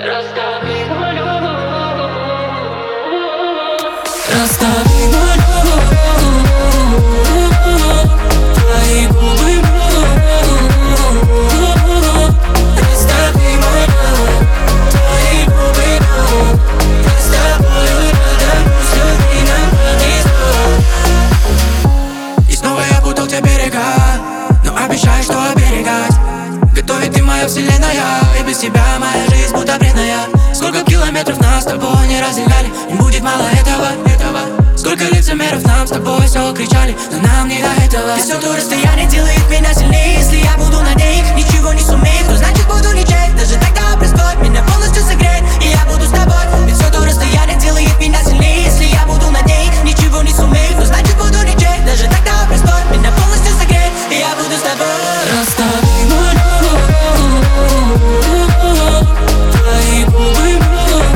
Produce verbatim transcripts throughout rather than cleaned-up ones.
Расстави волю, Расстави волю, твои губы врут. Расстави волю, твои губы врут. Я с тобою рядом, всё время повезло. И снова я путал те берега, но обещаю, что оберегать. Готовит ты моя вселенная, и без тебя моя жизнь будто бренная. Сколько километров нас с тобой не разделяли, не будет мало этого, этого. Сколько лицемеров нам с тобой все кричали, но нам не до этого. И все то расстояние делает меня сильнее. Если я буду на ней, ничего не сумею, то значит буду ничей. Даже тогда простой меня полностью согреет, и я буду с тобой. Ведь все то расстояние делает меня сильнее. Если я буду на ней, ничего не сумею, то значит буду ничей. Даже тогда простой меня полностью согреет, и я буду с тобой. Расстави волю, твои губы врут.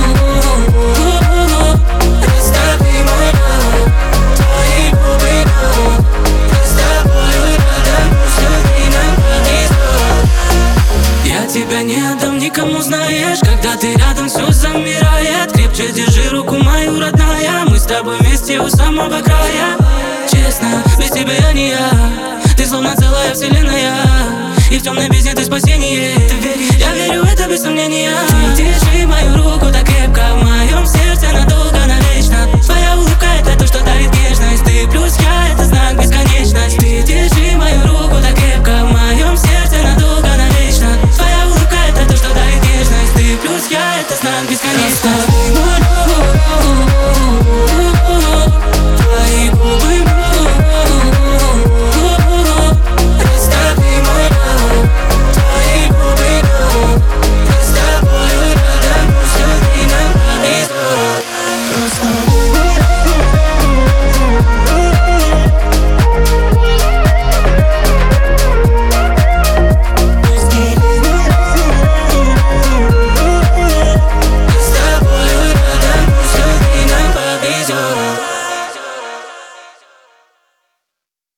Расстави волю, твои губы врут. Я с тобою рядом, всё время повезло. Я тебя не отдам никому, знаешь. Когда ты рядом, все замирает. Крепче держи руку мою, родная. Мы с тобой вместе у самого края. Честно, без тебя я не я. Ты словно целая вселенная, и в темной